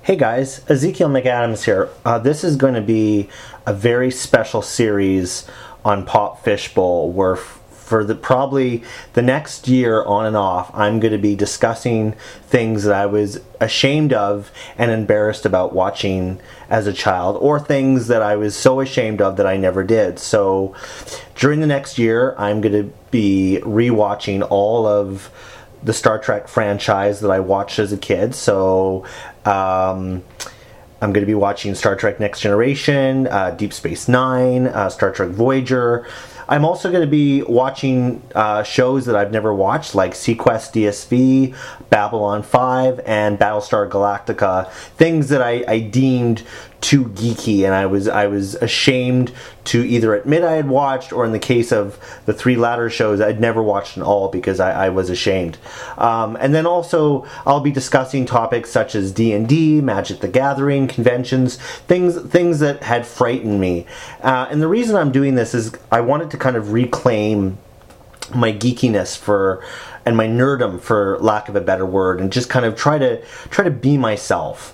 Hey guys, Ezekiel McAdams here. This is going to be a very special series on Pop Fishbowl where for probably the next year on and off, I'm going to be discussing things that I was ashamed of and embarrassed about watching as a child, or things that I was so ashamed of that I never did. So during the next year, I'm going to be rewatching all of the Star Trek franchise that I watched as a kid. So I'm going to be watching Star Trek Next Generation, Deep Space Nine, Star Trek Voyager. I'm also going to be watching shows that I've never watched, like seaQuest DSV, Babylon 5, and Battlestar Galactica. Things that I deemed too geeky, and I was ashamed to either admit I had watched, or in the case of the three latter shows, I'd never watched in all because I was ashamed. And then also I'll be discussing topics such as D&D, Magic the Gathering, conventions, things that had frightened me. And the reason I'm doing this is I wanted to kind of reclaim my geekiness and my nerdom, for lack of a better word, and just kind of try to be myself.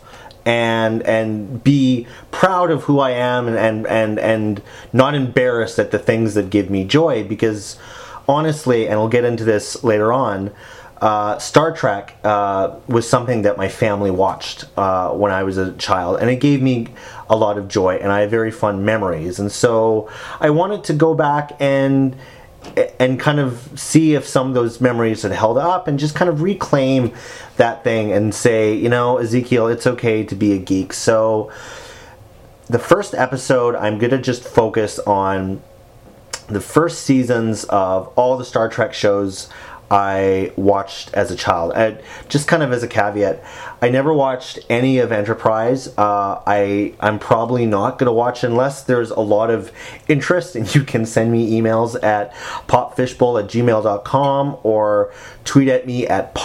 And be proud of who I am, and not embarrassed at the things that give me joy, because honestly, and we'll get into this later on, Star Trek was something that my family watched when I was a child, and it gave me a lot of joy, and I have very fond memories. And so I wanted to go back and kind of see if some of those memories had held up, and just kind of reclaim that thing and say, Ezekiel, it's okay to be a geek. So the first episode, I'm going to just focus on the first seasons of all the Star Trek shows I watched as a child. Just kind of as a caveat, I never watched any of Enterprise. I'm probably not going to watch unless there's a lot of interest, and you can send me emails at popfishbowl@gmail.com or tweet at me at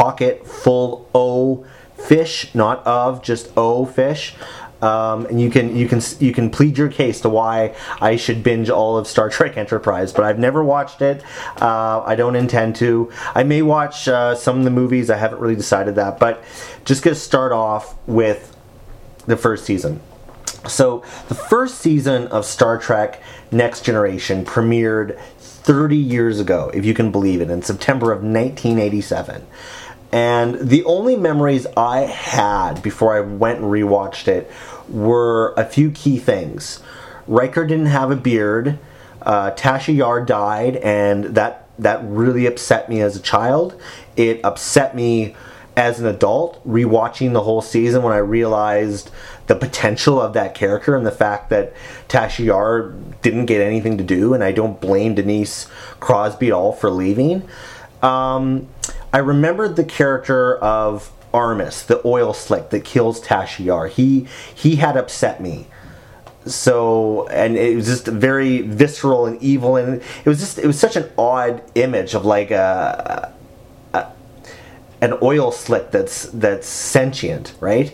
pocketfull-o-fish, not of, just o-fish. And you can plead your case to why I should binge all of Star Trek Enterprise, but I've never watched it. I don't intend to. I may watch some of the movies. I haven't really decided that, but just going to start off with the first season. So the first season of Star Trek Next Generation premiered 30 years ago, if you can believe it, in September of 1987. And the only memories I had before I went and rewatched it were a few key things. Riker didn't have a beard. Tasha Yar died, and that really upset me as a child. It upset me as an adult, rewatching the whole season, when I realized the potential of that character and the fact that Tasha Yar didn't get anything to do, and I don't blame Denise Crosby at all for leaving. I remembered the character of Armus, the oil slick that kills Tasha Yar. He had upset me. So, and it was just very visceral and evil, and it was such an odd image of like an oil slick that's sentient, right?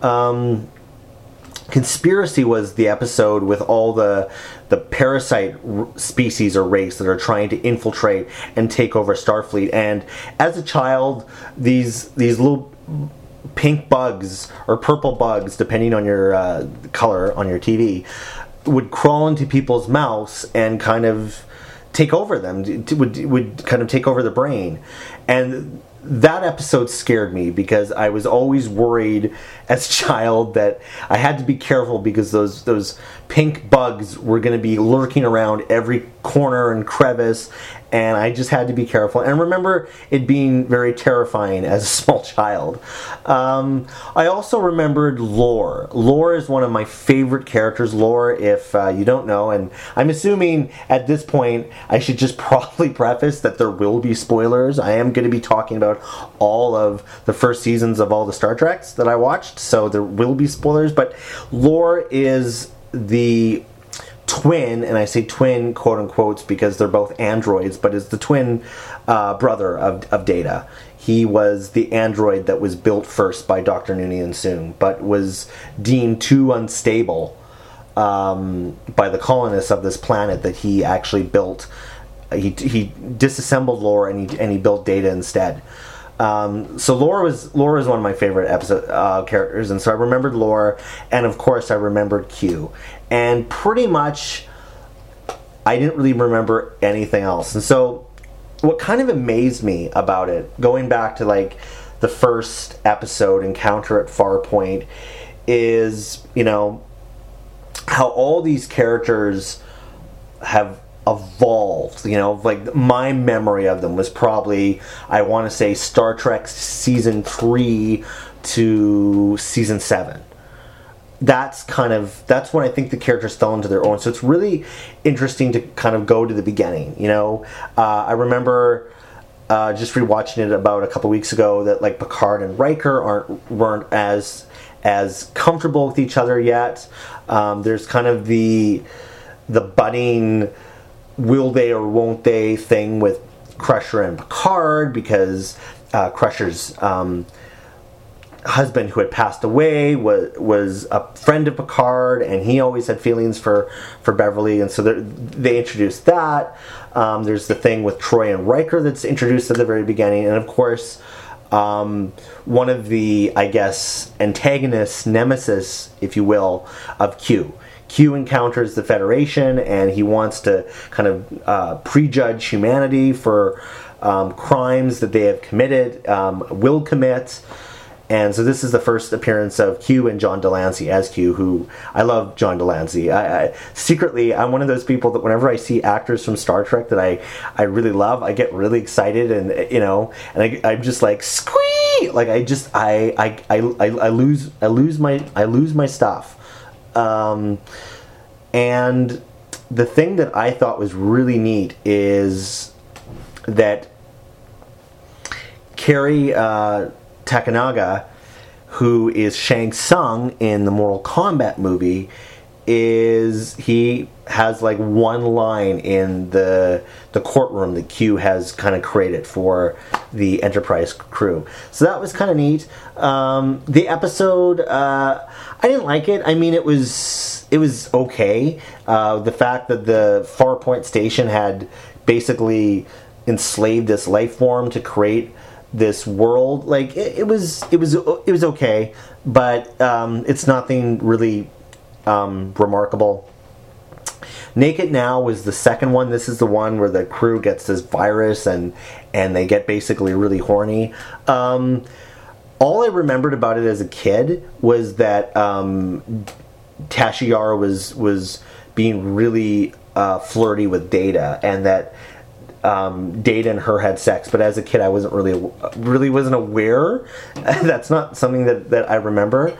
Conspiracy was the episode with all the parasite species or race that are trying to infiltrate and take over Starfleet. And as a child, these little pink bugs or purple bugs, depending on your color on your TV, would crawl into people's mouths and kind of take over them. Would kind of take over the brain. And that episode scared me because I was always worried as a child that I had to be careful, because those pink bugs were going to be lurking around every corner and crevice, and I just had to be careful. And I remember it being very terrifying as a small child. I also remembered Lore. Lore is one of my favorite characters. Lore, if you don't know, and I'm assuming at this point I should just probably preface that there will be spoilers. I am going to be talking about all of the first seasons of all the Star Treks that I watched, so there will be spoilers. But Lore is the twin, and I say twin quote unquote because they're both androids, but is the twin brother of Data. He was the android that was built first by Dr. Noonien Soong, but was deemed too unstable by the colonists of this planet that he actually built. He disassembled Lore and he built Data instead. So Laura was one of my favorite episode characters, and so I remembered Laura, and of course I remembered Q, and pretty much I didn't really remember anything else. And so what kind of amazed me about it, going back to like the first episode, Encounter at Farpoint, is, you know, how all these characters have evolved. You know, like my memory of them was probably, I want to say, Star Trek season 3 to season 7. That's when I think the characters fell into their own. So it's really interesting to kind of go to the beginning. You know, I remember just rewatching it about a couple weeks ago that like Picard and Riker weren't as comfortable with each other yet. There's kind of the budding will they or won't they thing with Crusher and Picard, because Crusher's husband, who had passed away, was a friend of Picard, and he always had feelings for Beverly, and so they introduced that. There's the thing with Troy and Riker that's introduced at the very beginning, and of course one of the, I guess, antagonists, nemesis, if you will, of Q. Q encounters the Federation, and he wants to kind of prejudge humanity for crimes that they have committed, will commit. And so this is the first appearance of Q and John Delancey as Q, who I love. John Delancey. Secretly, I'm one of those people that whenever I see actors from Star Trek that I really love, I get really excited, and you know, and I'm just like squee, like I lose my stuff. And the thing that I thought was really neat is that Cary Takanaga, who is Shang Tsung in the Mortal Kombat movie, he has like one line in the courtroom that Q has kind of created for the Enterprise crew. So that was kind of neat. The episode, I didn't like it. I mean, it was okay. The fact that the Farpoint station had basically enslaved this life form to create this world, like it was okay, but it's nothing really remarkable. Naked Now was the second one. This is the one where the crew gets this virus and they get basically really horny. All I remembered about it as a kid was that Tasha Yar was being really flirty with Data, and that Data and her had sex. But as a kid, I wasn't really wasn't aware. That's not something that I remember.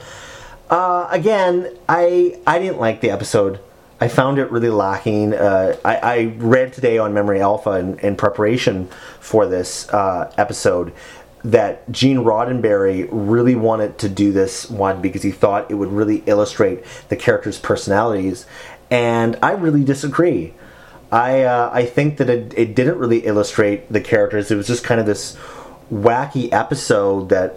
Again, I didn't like the episode. I found it really lacking. I read today on Memory Alpha in preparation for this episode that Gene Roddenberry really wanted to do this one because he thought it would really illustrate the characters' personalities, and I really disagree. I think that it didn't really illustrate the characters. It was just kind of this wacky episode that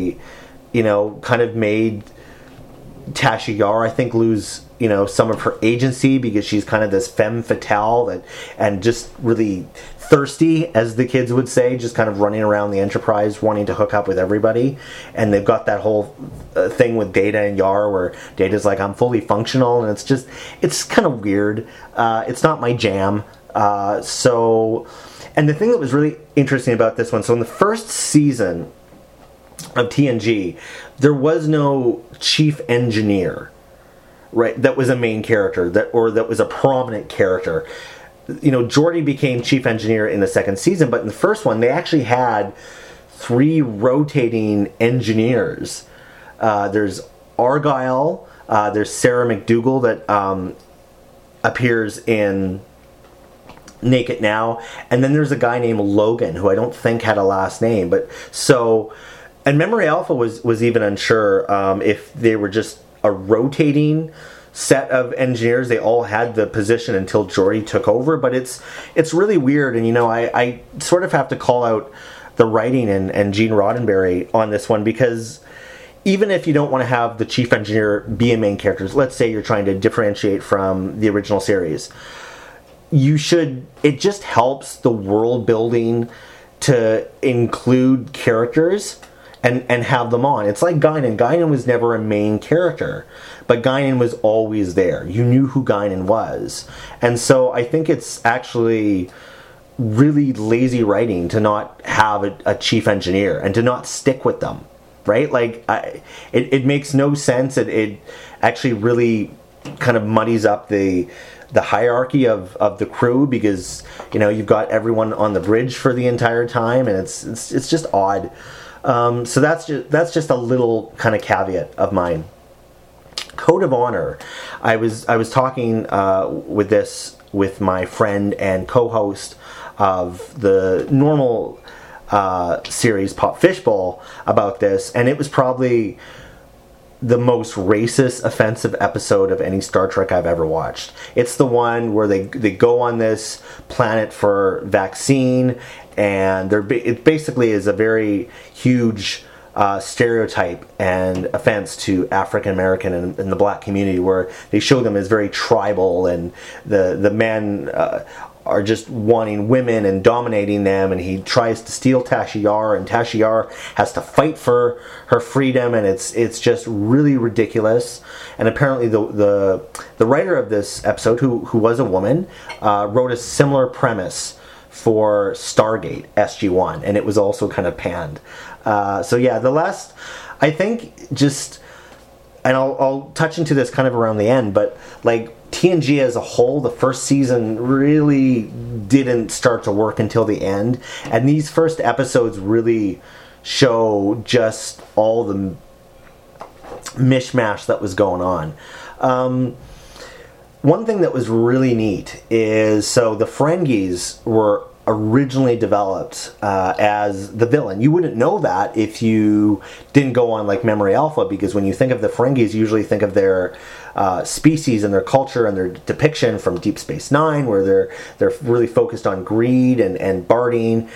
kind of made Tasha Yar, I think, lose some of her agency, because she's kind of this femme fatale and just really thirsty, as the kids would say, just kind of running around the Enterprise wanting to hook up with everybody. And they've got that whole thing with Data and Yar where Data's like, I'm fully functional, and it's kind of weird. It's not my jam. And the thing that was really interesting about this one, so in the first season of TNG, there was no chief engineer, right? That was a main character, that was a prominent character. Geordi became chief engineer in the second season, but in the first one, they actually had 3 rotating engineers. There's Argyle, there's Sarah McDougal that appears in Naked Now, and then there's a guy named Logan, who I don't think had a last name. And Memory Alpha was even unsure if they were just a rotating set of engineers. They all had the position until Geordi took over, but it's really weird. And I sort of have to call out the writing and Gene Roddenberry on this one, because even if you don't want to have the chief engineer be a main character, let's say you're trying to differentiate from the original series, it just helps the world building to include characters and have them on. It's like Guinan. Guinan was never a main character, but Guinan was always there. You knew who Guinan was. And so I think it's actually really lazy writing to not have a chief engineer and to not stick with them, right? Like, it makes no sense. It actually really kind of muddies up the hierarchy of the crew, because, you know, you've got everyone on the bridge for the entire time, and it's just odd. So that's just a little kind of caveat of mine. Code of Honor. I was talking with my friend and co-host of the normal series Pop Fishbowl about this, and it was probably the most racist, offensive episode of any Star Trek I've ever watched. It's the one where they go on this planet for vaccine, and it basically is a very huge stereotype and offense to African American and the black community, where they show them as very tribal, and the men are just wanting women and dominating them, and he tries to steal Tasha Yar, and Tasha Yar has to fight for her freedom, and it's just really ridiculous. And apparently the writer of this episode, who was a woman, wrote a similar premise for Stargate SG-1, and it was also kind of panned. So yeah, the last, I think, just, and I'll touch into this kind of around the end, but like TNG as a whole, the first season really didn't start to work until the end, and these first episodes really show just all the mishmash that was going on. One thing that was really neat is, so the Ferengis were originally developed as the villain. You wouldn't know that if you didn't go on like Memory Alpha, because when you think of the Ferengis, you usually think of their species and their culture and their depiction from Deep Space Nine, where they're really focused on greed and barding.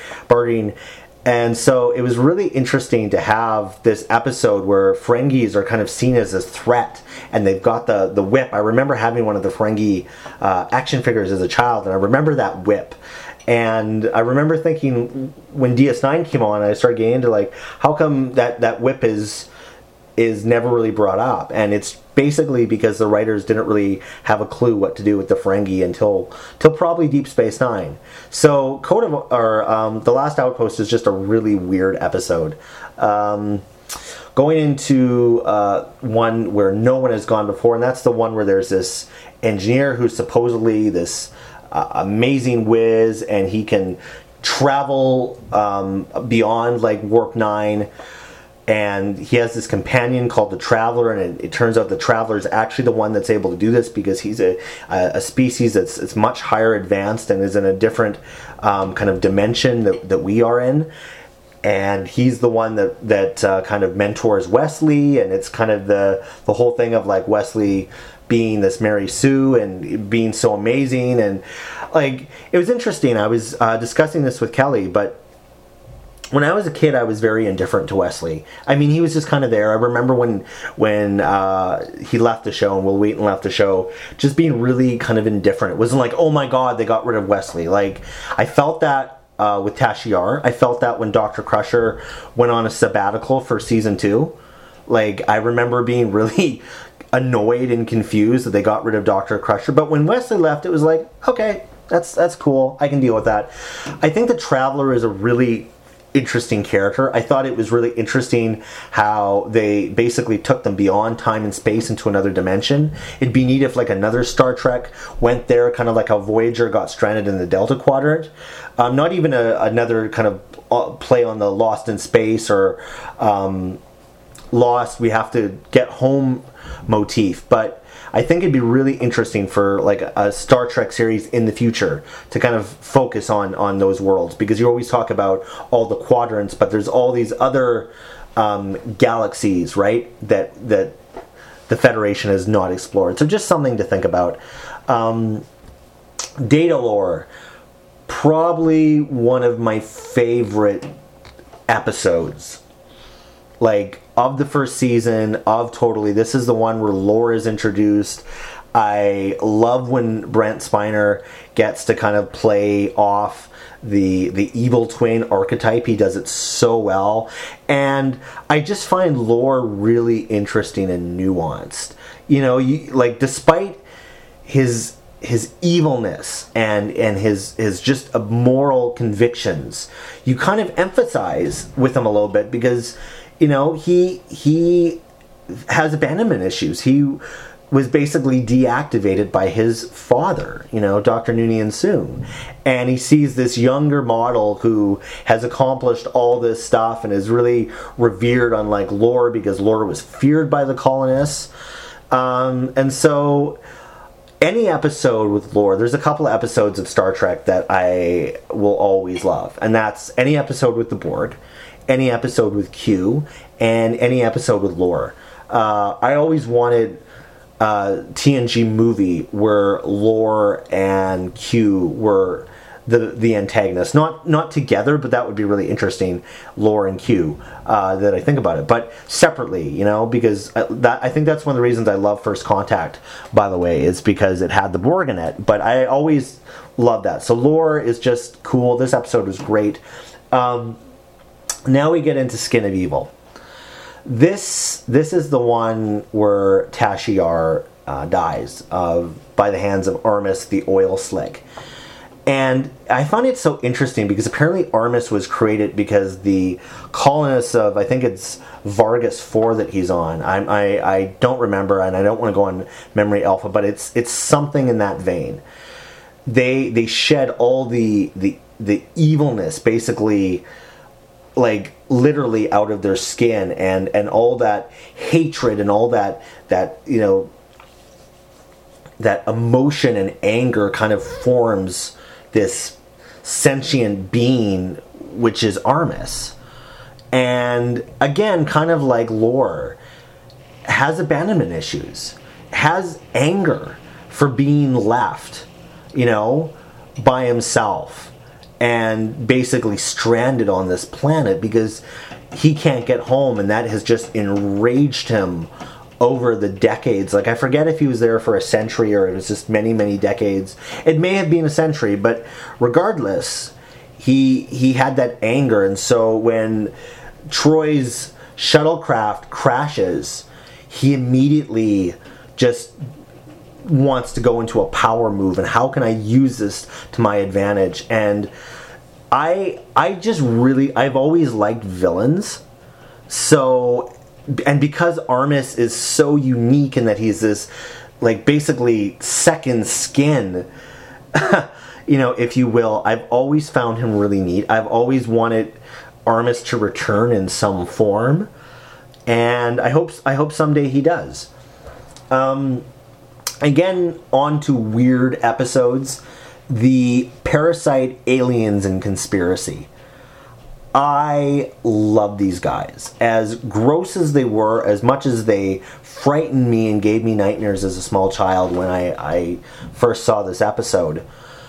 And so it was really interesting to have this episode where Ferengis are kind of seen as a threat, and they've got the whip. I remember having one of the Ferengi action figures as a child, and I remember that whip. And I remember thinking, when DS9 came on, I started getting into like, how come that whip is never really brought up? And it's basically because the writers didn't really have a clue what to do with the Ferengi until probably Deep Space Nine. So The Last Outpost is just a really weird episode. Going into one where no one has gone before, and that's the one where there's this engineer who's supposedly this amazing whiz, and he can travel beyond like Warp 9. And he has this companion called the Traveler, and it turns out the Traveler is actually the one that's able to do this, because he's a species that's much higher advanced and is in a different kind of dimension that we are in. And he's the one that kind of mentors Wesley, and it's kind of the whole thing of like Wesley being this Mary Sue and being so amazing. And like, it was interesting. I was discussing this with Kelly, but when I was a kid, I was very indifferent to Wesley. I mean, he was just kind of there. I remember when he left the show, and Will Wheaton left the show, just being really kind of indifferent. It wasn't like, oh my god, they got rid of Wesley. Like, I felt that with Tasha Yar. I felt that when Dr. Crusher went on a sabbatical for season 2. Like, I remember being really annoyed and confused that they got rid of Dr. Crusher. But when Wesley left, it was like, okay, that's cool. I can deal with that. I think the Traveler is a really interesting character. I thought it was really interesting how they basically took them beyond time and space into another dimension. It'd be neat if like another Star Trek went there, kind of like how Voyager got stranded in the Delta Quadrant. Not even another kind of play on the Lost in Space or Lost, we have to get home motif, but I think it'd be really interesting for like a Star Trek series in the future to kind of focus on those worlds, because you always talk about all the quadrants, but there's all these other galaxies, right, that the Federation has not explored. So just something to think about. Datalore, probably one of my favorite episodes, like, of the first season of Totally. This is the one where lore is introduced. I love when Brent Spiner gets to kind of play off the evil twin archetype. He does it so well. And I just find Lore really interesting and nuanced. You know, like, despite his evilness and his just moral convictions, you kind of empathize with him a little bit because, you know, he has abandonment issues. He was basically deactivated by his father, you know, Dr. Noonien Soong. And he sees this younger model who has accomplished all this stuff and is really revered, unlike Lore, because Lore was feared by the colonists. And so any episode with Lore, there's a couple of episodes of Star Trek that I will always love. And that's any episode with the Borg, any episode with Q, and any episode with Lore. I always wanted TNG movie where Lore and Q were the antagonists, not together, but that would be really interesting. Lore and Q, that I think about it, but separately, you know, because I think that's one of the reasons I love First Contact. By the way, is because it had the Borg in it. But I always love that. So Lore is just cool. This episode was great. Now we get into Skin of Evil. This is the one where Tasha Yar dies by the hands of Armus the Oil Slick. And I find it so interesting because apparently Armus was created because the colonists of, I think it's Vargas 4 that he's on. I don't remember, and I don't want to go on Memory Alpha, but it's something in that vein. They shed all the evilness, basically, like literally out of their skin, and all that hatred and all that you know, that emotion and anger kind of forms this sentient being, which is Armus. And again, kind of like Lore, has abandonment issues, has anger for being left, you know, by himself and basically stranded on this planet because he can't get home, and that has just enraged him over the decades. Like, I forget if he was there for a century or it was just many, many decades. It may have been a century, but regardless, he had that anger. And so when Troy's shuttlecraft crashes, he immediately just wants to go into a power move, and how can I use this to my advantage? And I just really, I've always liked villains. So, and because Armus is so unique in that he's this, like, basically second skin, you know, if you will, I've always found him really neat. I've always wanted Armus to return in some form, and I hope someday he does. Again, on to weird episodes. The Parasite, Aliens, and Conspiracy. I love these guys. As gross as they were, as much as they frightened me and gave me nightmares as a small child when I first saw this episode,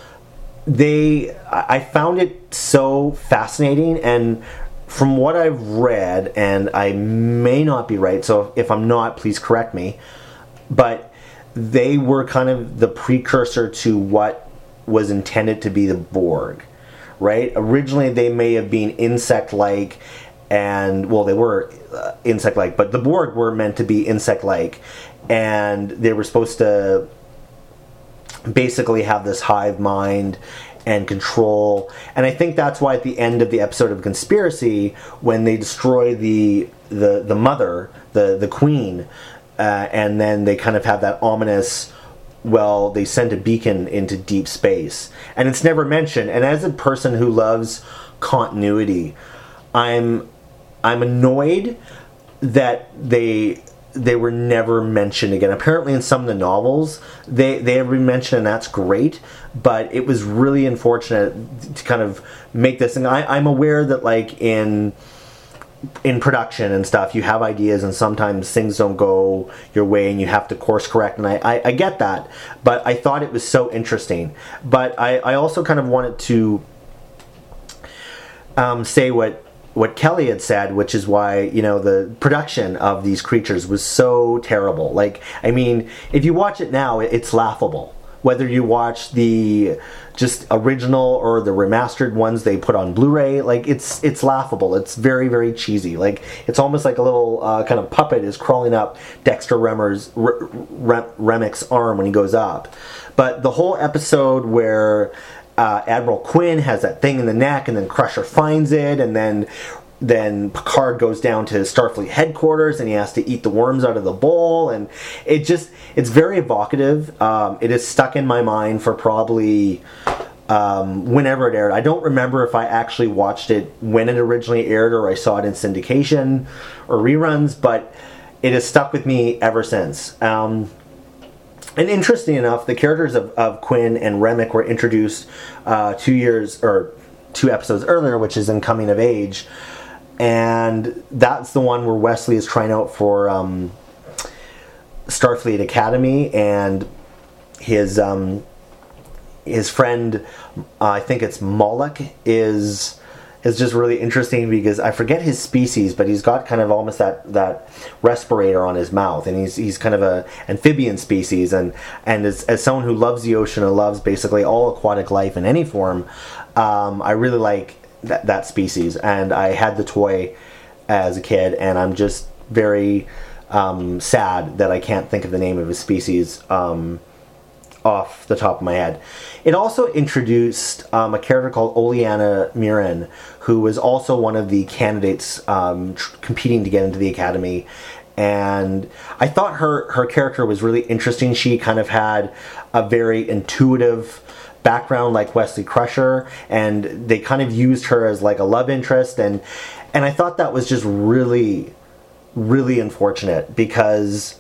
I found it so fascinating. And from what I've read, and I may not be right, so if I'm not, please correct me, but they were kind of the precursor to what was intended to be the Borg, right? Originally, they may have been insect-like, and, well, they were insect-like, but the Borg were meant to be insect-like, and they were supposed to basically have this hive mind and control. And I think that's why at the end of the episode of Conspiracy, when they destroy the mother, the queen, and then they kind of have that ominous, well, they sent a beacon into deep space, and it's never mentioned. And as a person who loves continuity, I'm annoyed that they were never mentioned again. Apparently in some of the novels they have been mentioned, and that's great, but it was really unfortunate to kind of make this. And I'm aware that, like, in production and stuff, you have ideas and sometimes things don't go your way and you have to course correct, and I get that, but I thought it was so interesting. But I also kind of wanted to say what what Kelly had said, which is why, you know, the production of these creatures was so terrible. Like, I mean, if you watch it now, it's laughable. Whether you watch the just original or the remastered ones they put on Blu-ray, like, it's laughable. It's very, very cheesy. Like, it's almost like a little kind of puppet is crawling up Dexter Remick's arm when he goes up. But the whole episode where Admiral Quinn has that thing in the neck, and then Crusher finds it, and then Picard goes down to Starfleet headquarters and he has to eat the worms out of the bowl, and it's very evocative. It is stuck in my mind for probably whenever it aired. I don't remember if I actually watched it when it originally aired or I saw it in syndication or reruns, but it has stuck with me ever since. And interesting enough, the characters of Quinn and Remick were introduced 2 episodes earlier, which is in Coming of Age. And that's the one where Wesley is trying out for Starfleet Academy, and his friend, I think it's Moloch, is just really interesting because I forget his species, but he's got kind of almost that respirator on his mouth, and he's kind of a amphibian species, and as someone who loves the ocean and loves basically all aquatic life in any form, I really like that species, and I had the toy as a kid, and I'm just very sad that I can't think of the name of his species off the top of my head. It also introduced a character called Oleana Miran, who was also one of the candidates competing to get into the Academy, and I thought her character was really interesting. She kind of had a very intuitive background like Wesley Crusher, and they kind of used her as like a love interest, and I thought that was just really, really unfortunate because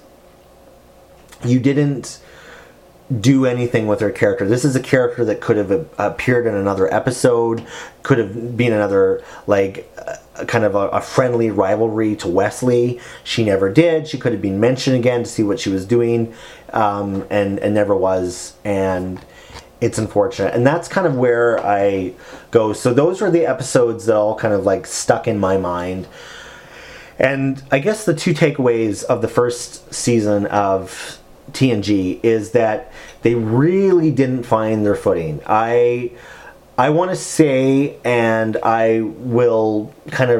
you didn't do anything with her character. This is a character that could have appeared in another episode, could have been another, like, kind of a friendly rivalry to Wesley. She never did. She could have been mentioned again to see what she was doing, and never was, and it's unfortunate. And that's kind of where I go. So those were the episodes that all kind of like stuck in my mind. And I guess the 2 takeaways of the first season of TNG is that they really didn't find their footing. I want to say, and I'll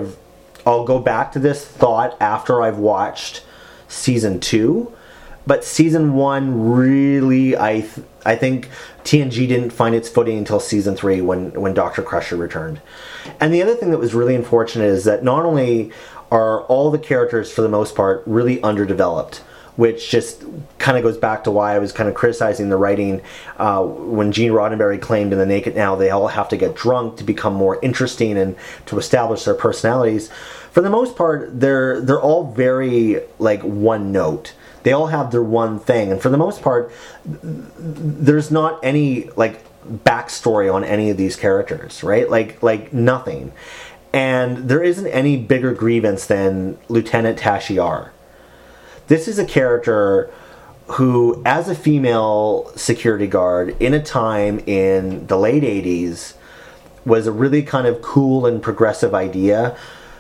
go back to this thought after I've watched season 2, but season 1 really, I think TNG didn't find its footing until season 3 when Dr. Crusher returned. And the other thing that was really unfortunate is that not only are all the characters for the most part really underdeveloped, which just kind of goes back to why I was kind of criticizing the writing when Gene Roddenberry claimed in The Naked Now they all have to get drunk to become more interesting and to establish their personalities. For the most part, they're all very like one note. They all have their one thing, and for the most part, there's not any like backstory on any of these characters, right? Like nothing. And there isn't any bigger grievance than Lieutenant Tasha Yar. This is a character who, as a female security guard in a time in the late 80s, was a really kind of cool and progressive idea.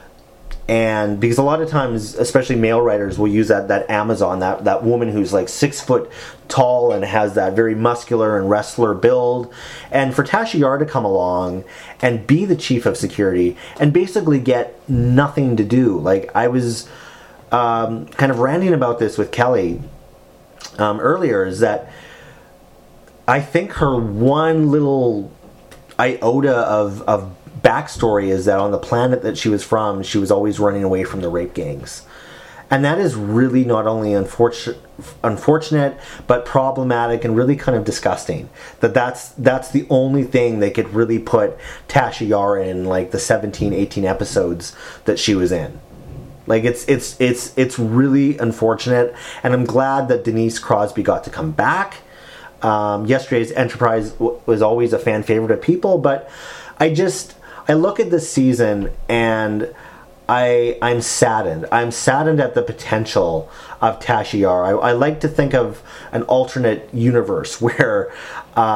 And because a lot of times, especially male writers, will use that Amazon, that woman who's like 6 foot tall and has that very muscular and wrestler build. And for Tasha Yar to come along and be the chief of security and basically get nothing to do. Like, I was kind of ranting about this with Kelly earlier, is that I think her one little iota of backstory is that on the planet that she was from, she was always running away from the rape gangs. And that is really not only unfortunate, but problematic and really kind of disgusting. That's the only thing they could really put Tasha Yar in, like the 17, 18 episodes that she was in. Like, it's really unfortunate, and I'm glad that Denise Crosby got to come back. Yesterday's Enterprise was always a fan favorite of people, but I look at this season and I'm saddened. I'm saddened at the potential of Tasha Yar. I like to think of an alternate universe where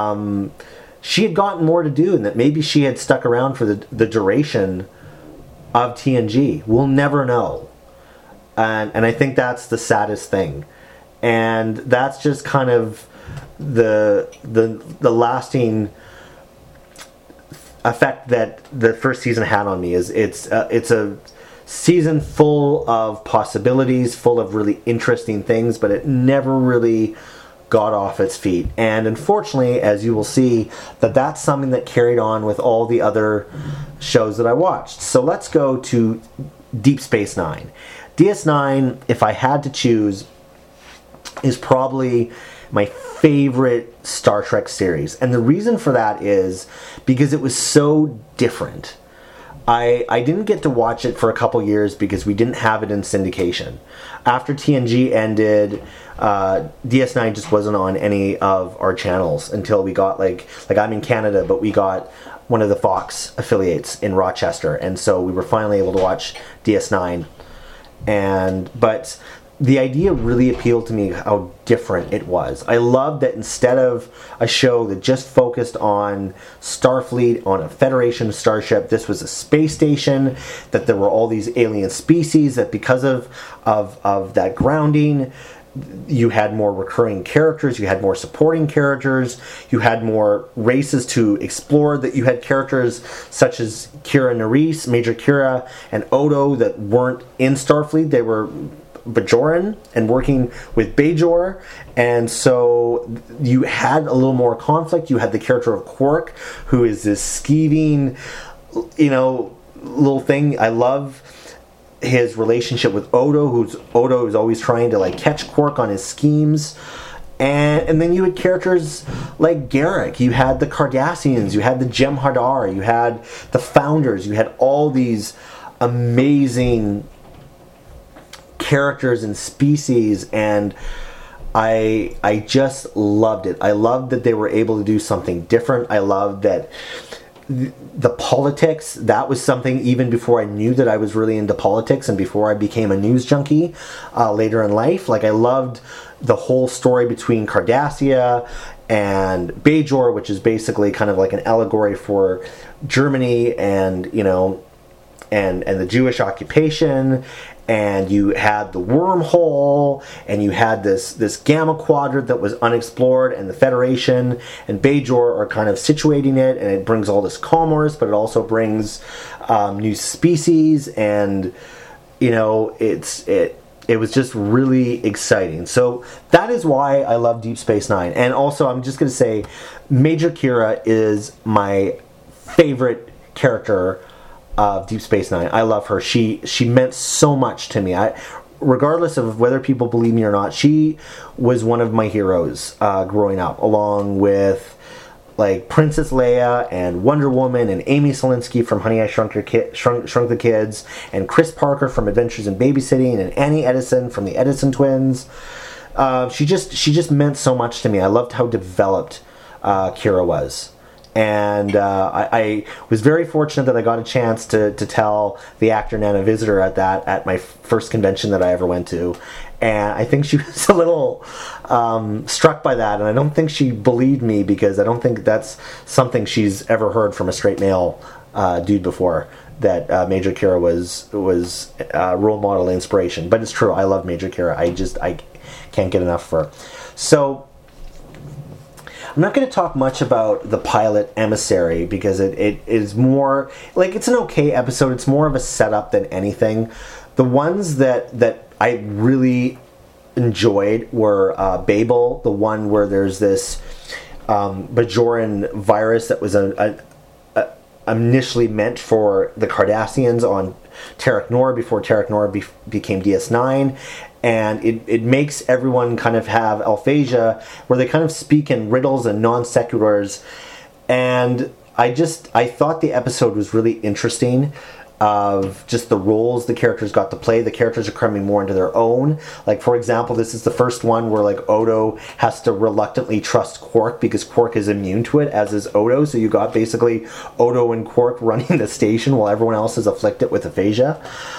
she had gotten more to do, and that maybe she had stuck around for the duration of TNG. We'll never know. And I think that's the saddest thing. And that's just kind of the lasting effect that the first season had on me. Is it's a season full of possibilities, full of really interesting things, but it never really got off its feet. And unfortunately, as you will see, that's something that carried on with all the other shows that I watched. So let's go to Deep Space Nine. DS9, if I had to choose, is probably my favorite Star Trek series. And the reason for that is because it was so different. I didn't get to watch it for a couple years because we didn't have it in syndication. After TNG ended, DS9 just wasn't on any of our channels until we got like I'm in Canada, but we got one of the Fox affiliates in Rochester, and so we were finally able to watch DS9. But the idea really appealed to me how different it was. I loved that instead of a show that just focused on Starfleet, on a Federation starship, this was a space station, that there were all these alien species, that because of that grounding, you had more recurring characters, you had more supporting characters, you had more races to explore, that you had characters such as Kira Nerys, Major Kira, and Odo that weren't in Starfleet. They were Bajoran and working with Bajor, and so you had a little more conflict. You had the character of Quark, who is this scheming, little thing. I love his relationship with Odo, Odo is always trying to catch Quark on his schemes. And then you had characters like Garrick, you had the Cardassians, you had the Jem'Hadar, you had the Founders, you had all these amazing characters and species, and I just loved it. I loved that they were able to do something different. I loved that the politics, that was something even before I knew that I was really into politics and before I became a news junkie later in life. I loved the whole story between Cardassia and Bajor, which is basically kind of like an allegory for Germany and the Jewish occupation. And you had the wormhole, and you had this gamma quadrant that was unexplored, and the Federation and Bajor are kind of situating it, and it brings all this commerce, but it also brings new species, and it was just really exciting. So that is why I love Deep Space Nine. And also, I'm just going to say, Major Kira is my favorite character of Deep Space Nine. I love her. She meant so much to me. Regardless of whether people believe me or not, she was one of my heroes growing up, along with Princess Leia and Wonder Woman and Amy Selinsky from Honey I Shrunk the Kids, and Chris Parker from Adventures in Babysitting, and Annie Edison from the Edison Twins. She just meant so much to me. I loved how developed Kira was. And I was very fortunate that I got a chance to tell the actor Nana Visitor at my first convention that I ever went to, and I think she was a little struck by that, and I don't think she believed me, because I don't think that's something she's ever heard from a straight male dude before, that Major Kira was role model inspiration. But it's true. I love Major Kira. I can't get enough of her. So I'm not going to talk much about the pilot Emissary, because it is more it's an okay episode. It's more of a setup than anything. The ones that I really enjoyed were Babel, the one where there's this Bajoran virus that was initially meant for the Cardassians on Terok Nor before Terok Nor became DS9. And it makes everyone kind of have aphasia, where they kind of speak in riddles and non sequiturs. And I thought the episode was really interesting, of just the roles the characters got to play. The characters are coming more into their own. For example, this is the first one where Odo has to reluctantly trust Quark, because Quark is immune to it, as is Odo. So you got basically Odo and Quark running the station while everyone else is afflicted with aphasia.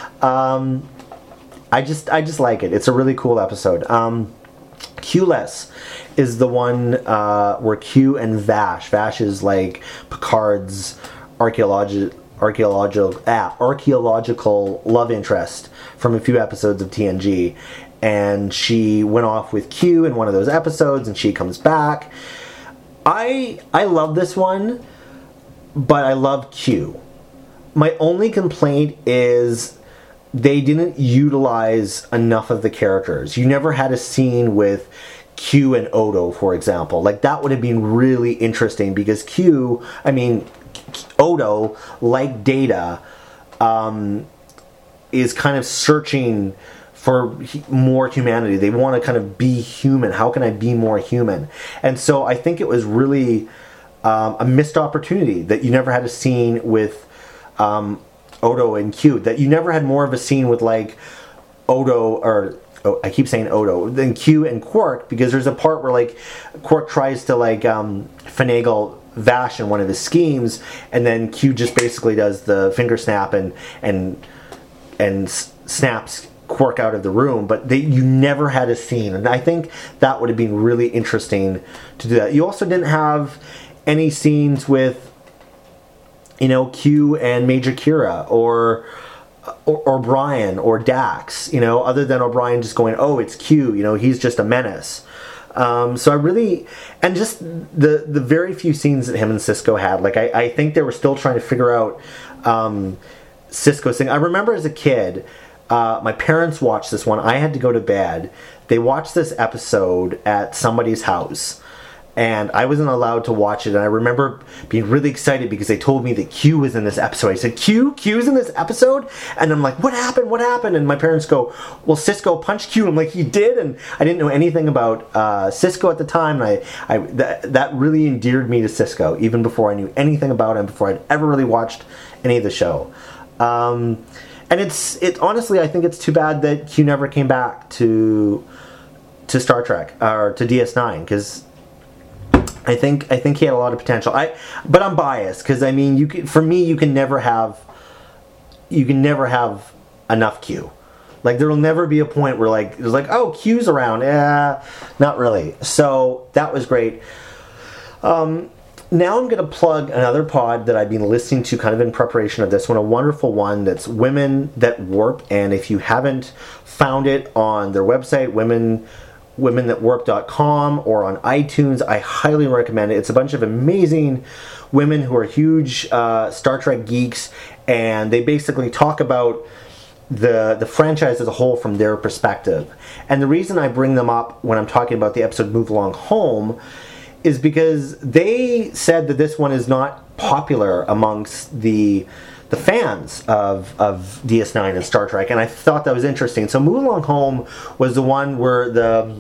I just like it. It's a really cool episode. Q-less is the one where Q and Vash is Picard's archaeologist archaeological love interest from a few episodes of TNG, and she went off with Q in one of those episodes, and she comes back. I love this one, but I love Q. My only complaint is they didn't utilize enough of the characters. You never had a scene with Q and Odo, for example. Like, that would have been really interesting, because Odo, like Data, is kind of searching for more humanity. They want to kind of be human. How can I be more human? And so I think it was really a missed opportunity that you never had a scene with Odo and Q, that you never had more of a scene with, like, I keep saying Odo, than Q and Quark, because there's a part where, like, Quark tries to, like, finagle Vash in one of his schemes, and then Q just basically does the finger snap and snaps Quark out of the room, but you never had a scene, and I think that would have been really interesting to do that. You also didn't have any scenes with, Q and Major Kira, or O'Brien or Dax, other than O'Brien just going, oh, it's Q, he's just a menace. So I really, and just the very few scenes that him and Sisko had, like, I think they were still trying to figure out Sisko's thing. I remember as a kid, my parents watched this one. I had to go to bed. They watched this episode at somebody's house, and I wasn't allowed to watch it. And I remember being really excited because they told me that Q was in this episode. I said, Q's in this episode? And I'm like, what happened? And my parents go, well, Sisko punched Q. I'm like, he did? And I didn't know anything about Sisko at the time. And that really endeared me to Sisko, even before I knew anything about him, before I'd ever really watched any of the show. And it's honestly, I think it's too bad that Q never came back to Star Trek, or to DS9, because I think he had a lot of potential. But I'm biased, because for me, you can never have enough Q. Like, there will never be a point where, like, there's like, oh, Q's around. Not really. So that was great. Now I'm going to plug another pod that I've been listening to kind of in preparation of this one, a wonderful one that's Women That Warp. And if you haven't found it on their website, womenthatwarp.com, or on iTunes, I highly recommend it. It's a bunch of amazing women who are huge Star Trek geeks, and they basically talk about the franchise as a whole from their perspective. And the reason I bring them up when I'm talking about the episode Move Along Home is because they said that this one is not popular amongst the fans of DS9 and Star Trek, and I thought that was interesting. So Move Along Home was the one where the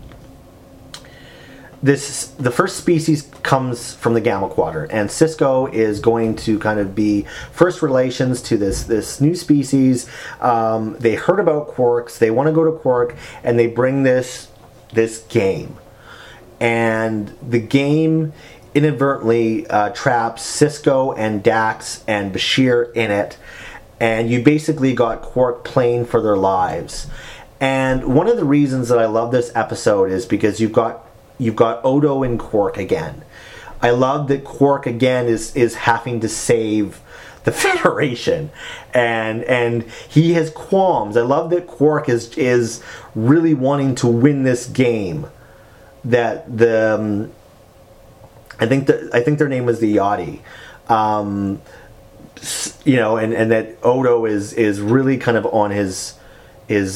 first species comes from the Gamma Quadrant, and Sisko is going to kind of be first relations to this new species. They heard about Quarks, they want to go to Quark, and they bring this game. And the game inadvertently traps Sisko and Dax and Bashir in it, and you basically got Quark playing for their lives. And one of the reasons that I love this episode is because you've got Odo and Quark again. I love that Quark again is having to save the Federation, and he has qualms. I love that Quark is really wanting to win this game. That I think their name was the Yachty, and that Odo is really kind of on his heels.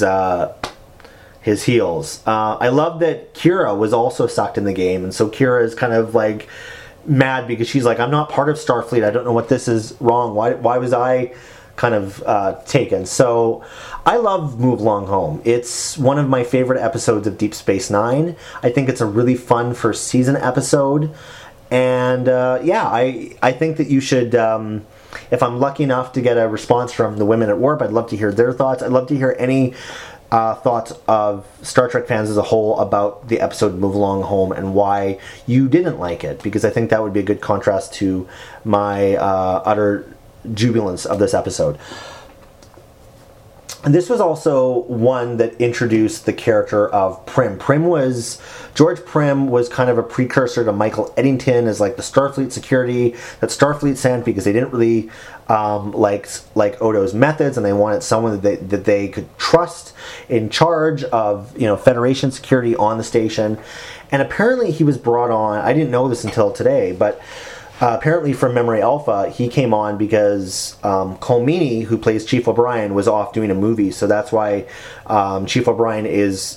I love that Kira was also sucked in the game, and so Kira is kind of like mad because she's like, I'm not part of Starfleet. I don't know what this is wrong. Why was I kind of taken? So I love Move Along Home. It's one of my favorite episodes of Deep Space Nine. I think it's a really fun first season episode. And I think that you should, if I'm lucky enough to get a response from the Women at Warp, I'd love to hear their thoughts. I'd love to hear any thoughts of Star Trek fans as a whole about the episode Move Along Home and why you didn't like it, because I think that would be a good contrast to my utter jubilance of this episode. And this was also one that introduced the character of Prim. George Prim was kind of a precursor to Michael Eddington as like the Starfleet security that Starfleet sent because they didn't really like Odo's methods, and they wanted someone that they could trust in charge of Federation security on the station. And apparently he was brought on. I didn't know this until today, but apparently from Memory Alpha, he came on because Colm Meaney, who plays Chief O'Brien, was off doing a movie. So that's why Chief O'Brien is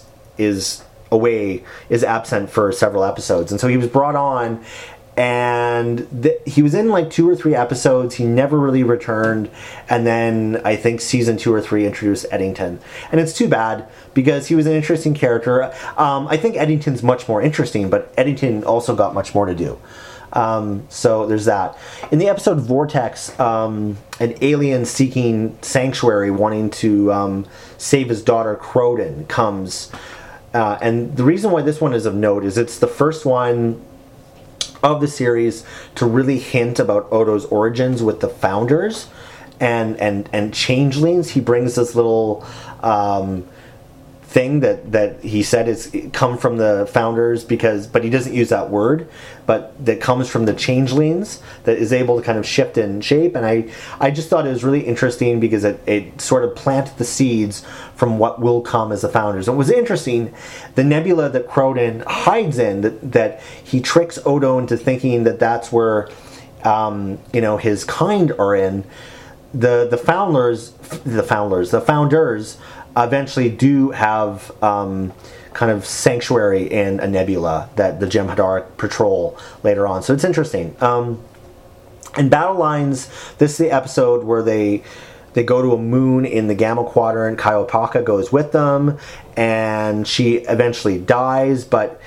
absent for several episodes. And so he was brought on, and he was in like 2 or 3 episodes. He never really returned. And then I think season 2 or 3 introduced Eddington. And it's too bad because he was an interesting character. I think Eddington's much more interesting, but Eddington also got much more to do. So there's that. In the episode Vortex, an alien seeking sanctuary, wanting to save his daughter Croden, comes. And the reason why this one is of note is it's the first one of the series to really hint about Odo's origins with the Founders and changelings. He brings this little thing that he said is come from the Founders but he doesn't use that word, but that comes from the changelings that is able to kind of shift in shape. And I just thought it was really interesting because it sort of planted the seeds from what will come as the Founders. And it was interesting, the nebula that Croden hides in, that he tricks Odo into thinking that that's where his kind are in. The Founders eventually do have kind of sanctuary in a nebula that the Jem'Hadar patrol later on. So it's interesting. In Battle Lines, this is the episode where they go to a moon in the Gamma Quadrant. Kaiopaka goes with them, and she eventually dies, but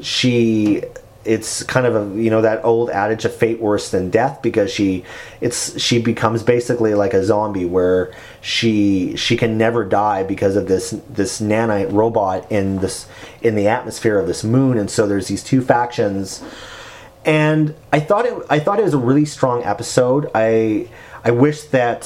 it's kind of that old adage of fate worse than death, because she becomes basically like a zombie where she can never die because of this nanite robot in the atmosphere of this moon. And so there's these two factions, and I thought it was a really strong episode. I wish that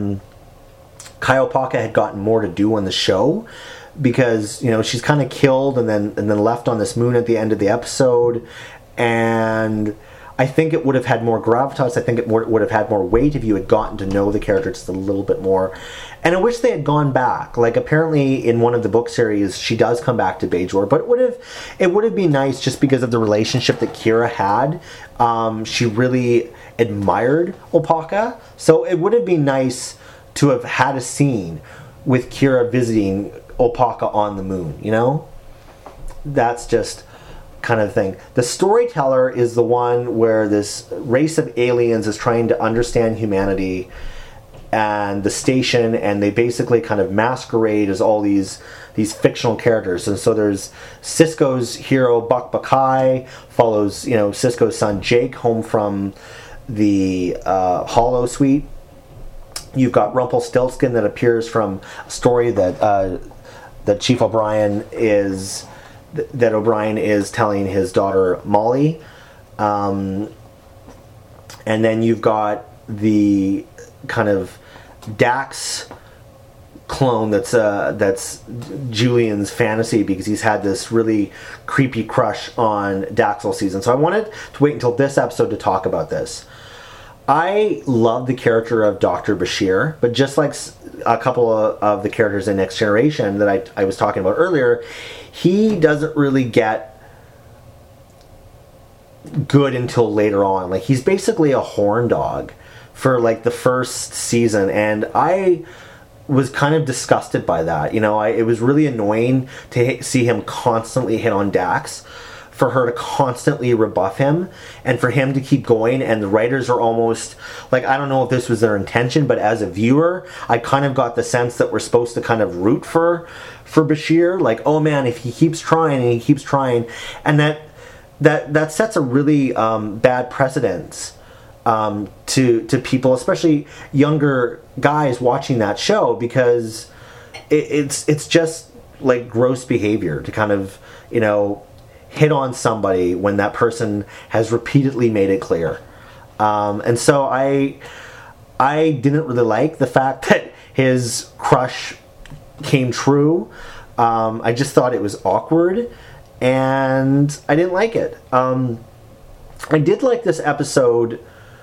Kaiopaka had gotten more to do on the show, because she's kind of killed and then left on this moon at the end of the episode, and I think it would have had more gravitas. I think it would have had more weight if you had gotten to know the character just a little bit more. And I wish they had gone back. Like, apparently in one of the book series she does come back to Bajor, but it would have been nice just because of the relationship that Kira had. She really admired Opaka, so it would have been nice to have had a scene with Kira visiting Opaka on the moon, That's just kind of thing. The Storyteller is the one where this race of aliens is trying to understand humanity and the station, and they basically kind of masquerade as all these fictional characters. And so there's Sisko's hero Buck Bakai, follows Sisko's son Jake home from the Hollow Suite. You've got Rumpelstiltskin that appears from a story that Chief O'Brien is telling his daughter Molly, and then you've got the kind of Dax clone that's Julian's fantasy, because he's had this really creepy crush on Dax all season. So I wanted to wait until this episode to talk about this. I love the character of Dr. Bashir, but just like a couple of the characters in Next Generation that I was talking about earlier, he doesn't really get good until later on. Like, he's basically a horn dog for like the first season, and I was kind of disgusted by that. It was really annoying to see him constantly hit on Dax, for her to constantly rebuff him, and for him to keep going. And the writers are almost like, I don't know if this was their intention, but as a viewer, I kind of got the sense that we're supposed to kind of root for Bashir. Like, oh man, if he keeps trying and he keeps trying, and that sets a really bad precedence to people, especially younger guys watching that show, because it's just like gross behavior to kind of hit on somebody when that person has repeatedly made it clear. And so I didn't really like the fact that his crush came true. I just thought it was awkward, and I didn't like it. I did like this episode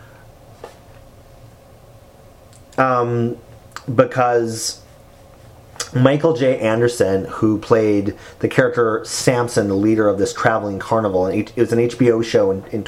because Michael J. Anderson, who played the character Samson, the leader of this traveling carnival, and it was an HBO show in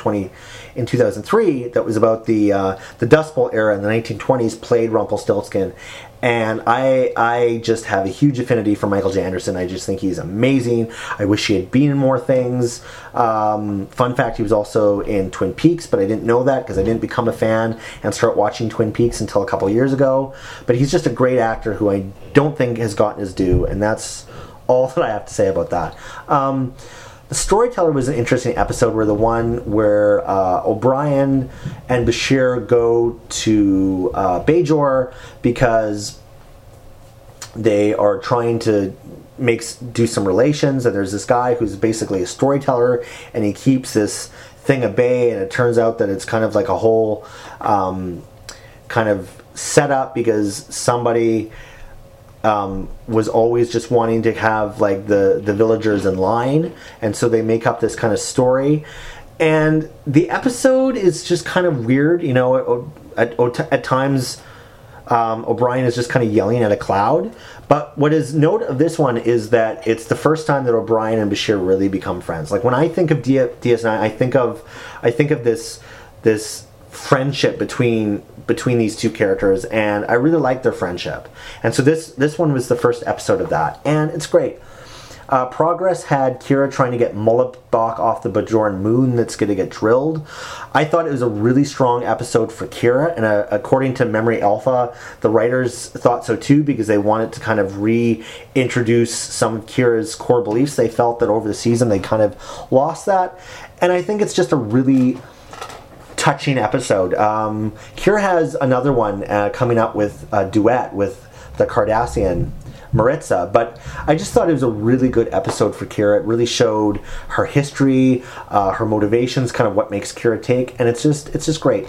2003 that was about the Dust Bowl era in the 1920s, played Rumpelstiltskin. And I just have a huge affinity for Michael J. Anderson. I just think he's amazing. I wish he had been in more things. Fun fact, he was also in Twin Peaks, but I didn't know that because I didn't become a fan and start watching Twin Peaks until a couple years ago. But he's just a great actor who I don't think has gotten his due, and that's all that I have to say about that. The Storyteller was an interesting episode, where the one where O'Brien and Bashir go to Bajor because they are trying to do some relations, and there's this guy who's basically a storyteller, and he keeps this thing at bay, and it turns out that it's kind of like a whole kind of setup because somebody was always just wanting to have like the villagers in line, and so they make up this kind of story. And the episode is just kind of weird, you know. At times O'Brien is just kind of yelling at a cloud. But what is note of this one is that it's the first time that O'Brien and Bashir really become friends. Like when I think of DS9, I think of this friendship between these two characters, and I really like their friendship. And so this one was the first episode of that, and it's great. Progress had Kira trying to get Mullibok off the Bajoran moon that's going to get drilled. I thought it was a really strong episode for Kira, and according to Memory Alpha, the writers thought so too, because they wanted to kind of reintroduce some of Kira's core beliefs. They felt that over the season they kind of lost that, and I think it's just a really touching episode. Kira has another one coming up with a duet with the Cardassian Maritza, but I just thought it was a really good episode for Kira. It really showed her history, her motivations, kind of what makes Kira tick, and it's just great.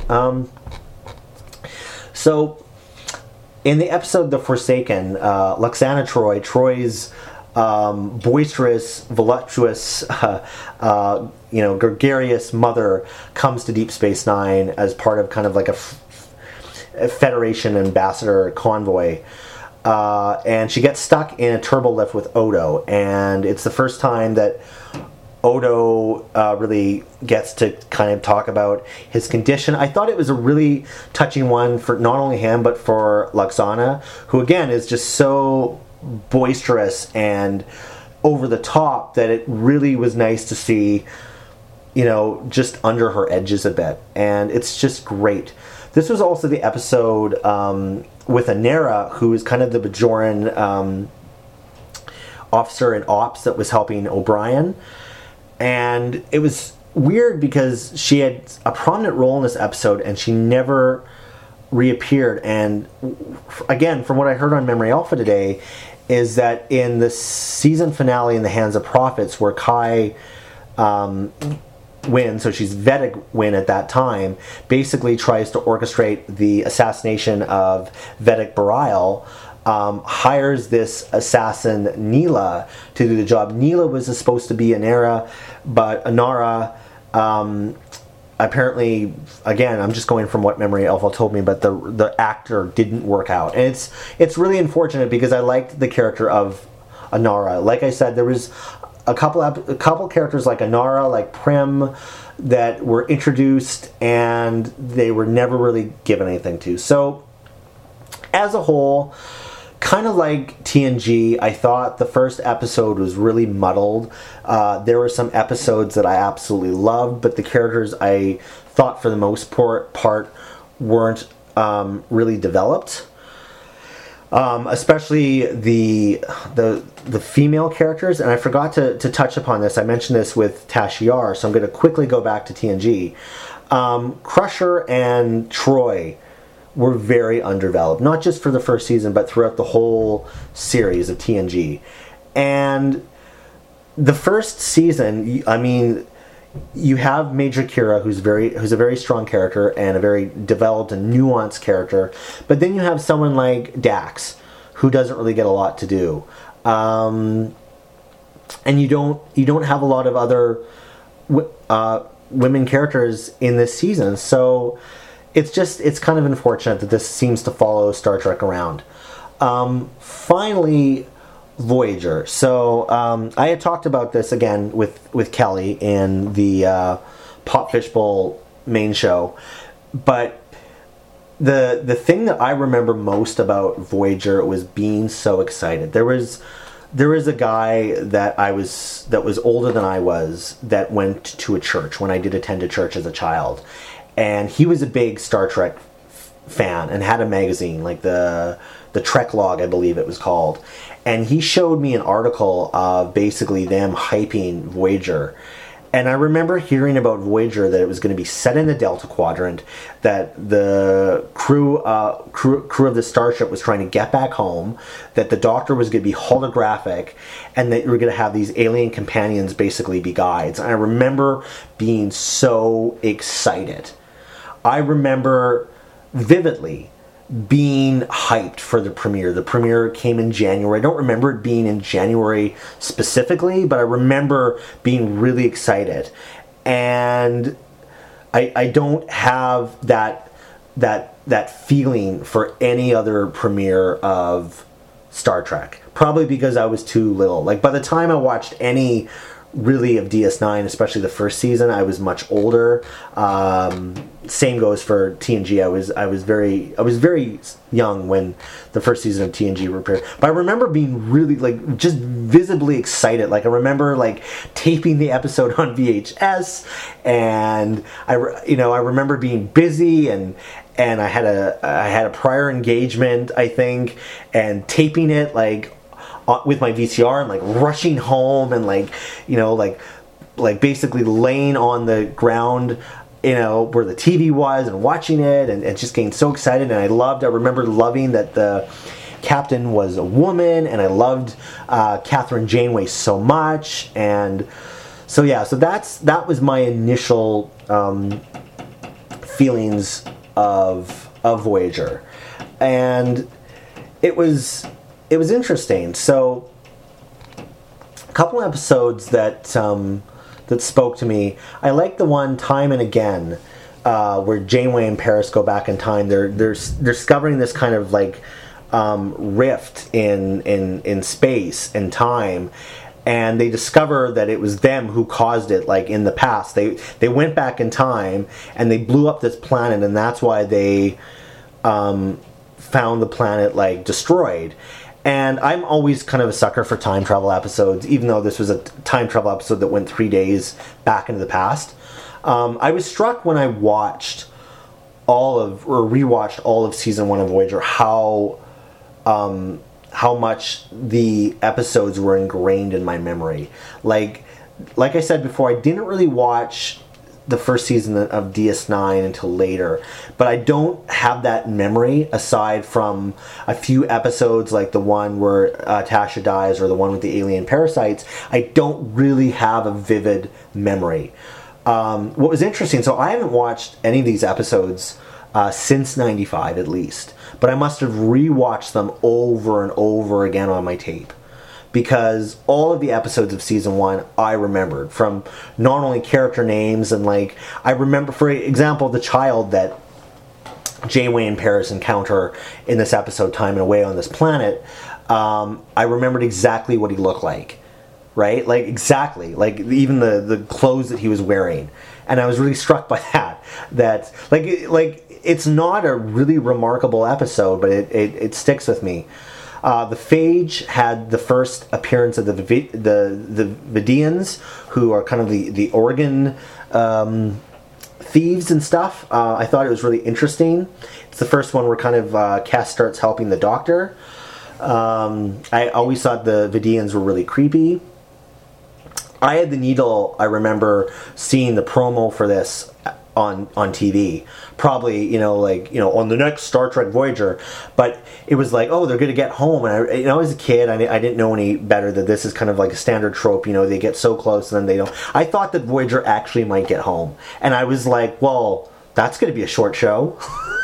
So in the episode The Forsaken, Lwaxana Troy's boisterous, voluptuous, gregarious mother comes to Deep Space Nine as part of kind of like a Federation ambassador convoy. And she gets stuck in a turbolift with Odo, and it's the first time that Odo really gets to kind of talk about his condition. I thought it was a really touching one for not only him, but for Lwaxana, who again is just so boisterous and over the top that it really was nice to see, just under her edges a bit. And it's just great. This was also the episode with Anera, who is kind of the Bajoran officer in ops that was helping O'Brien. And it was weird because she had a prominent role in this episode and she never reappeared. And again, from what I heard on Memory Alpha today, is that in the season finale in the Hands of Prophets, where Kai Wynn, so she's Vedic Wynn at that time, basically tries to orchestrate the assassination of Vedic Bareil, hires this assassin Neela to do the job. Neela was supposed to be Anera, but Anara apparently, again, I'm just going from what Memory Alpha told me, but the actor didn't work out. And it's really unfortunate because I liked the character of Anara. Like I said, there was a couple characters like Anara, like Prim, that were introduced and they were never really given anything to. So, as a whole, kind of like TNG, I thought the first episode was really muddled. There were some episodes that I absolutely loved, but the characters I thought for the most part weren't really developed. Especially the female characters, and I forgot to touch upon this. I mentioned this with Tasha Yar, so I'm going to quickly go back to TNG. Crusher and Troy were very undeveloped, not just for the first season, but throughout the whole series of TNG. And the first season, I mean, you have Major Kira, who's a very strong character and a very developed and nuanced character, but then you have someone like Dax, who doesn't really get a lot to do. And you don't have a lot of other women characters in this season, so it's kind of unfortunate that this seems to follow Star Trek around. Finally, Voyager. So I had talked about this again with Kelly in the Pop Fishbowl main show, but the thing that I remember most about Voyager was being so excited. There was a guy that was older than I was that went to a church when I did attend a church as a child, and he was a big Star Trek fan and had a magazine, like the Trek Log, I believe it was called, and he showed me an article of basically them hyping Voyager. And I remember hearing about Voyager, that it was going to be set in the Delta Quadrant, that the crew of the starship was trying to get back home, that the Doctor was going to be holographic, and that you were going to have these alien companions basically be guides. And I remember being so excited. I remember vividly being hyped for the premiere. The premiere came in January. I don't remember it being in January specifically, but I remember being really excited. And I don't have that feeling for any other premiere of Star Trek. Probably because I was too little. Like, by the time I watched any really of DS9, especially the first season, I was much older. Same goes for TNG. I was very young when the first season of TNG premiered. But I remember being really, like, just visibly excited. Like, I remember, like, taping the episode on VHS, and I remember being busy, and I had a prior engagement, I think, and taping it, like, with my VCR, and like rushing home, and like basically laying on the ground, where the TV was, and watching it, and just getting so excited. And I remember loving that the captain was a woman, and I loved Catherine Janeway so much. And so that was my initial feelings of Voyager, and it was interesting. So, a couple episodes that spoke to me. I like the one Time and Again, where Janeway and Paris go back in time. They're discovering this kind of like rift in space and time, and they discover that it was them who caused it. Like, in the past, they went back in time and they blew up this planet, and that's why they found the planet like destroyed. And I'm always kind of a sucker for time travel episodes, even though this was a time travel episode that went 3 days back into the past. I was struck when I rewatched all of season 1 of Voyager, how much the episodes were ingrained in my memory. Like I said before, I didn't really watch the first season of DS9 until later, but I don't have that memory aside from a few episodes like the one where Tasha dies, or the one with the alien parasites. I don't really have a vivid memory. What was interesting, so I haven't watched any of these episodes since 95 at least, but I must have rewatched them over and over again on my tape, because all of the episodes of season 1 I remembered, from not only character names, and like, I remember, for example, the child that Janeway and Paris encounter in this episode, Time and Away on this planet. I remembered exactly what he looked like, right? Like, exactly, like even the clothes that he was wearing, and I was really struck by that like it's not a really remarkable episode, but it sticks with me. The Phage had the first appearance of the Vidians, who are kind of the organ thieves and stuff. I thought it was really interesting. It's the first one where kind of Cass starts helping the Doctor. I always thought the Vidians were really creepy. I had the needle. I remember seeing the promo for this on TV, probably on the next Star Trek Voyager, but it was like, oh, they're going to get home, and I as a kid, I didn't know any better that this is kind of like a standard trope. They get so close and then they don't. I thought that Voyager actually might get home, and I was like, well, that's going to be a short show.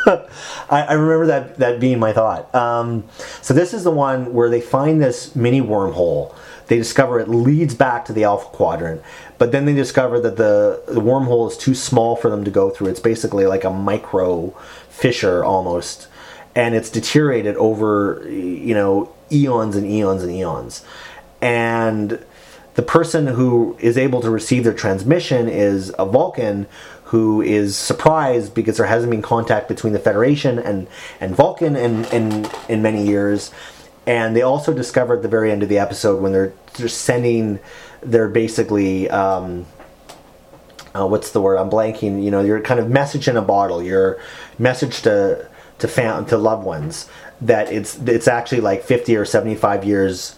I remember that being my thought. So this is the one where they find this mini wormhole. They discover it leads back to the Alpha Quadrant, but then they discover that the wormhole is too small for them to go through. It's basically like a micro fissure almost, and it's deteriorated over, eons and eons and eons. And the person who is able to receive their transmission is a Vulcan who is surprised because there hasn't been contact between the Federation and Vulcan in many years. And they also discover at the very end of the episode when they're sending, they're basically, what's the word? I'm blanking. Your kind of message in a bottle, your message to loved ones, that it's actually like 50 or 75 years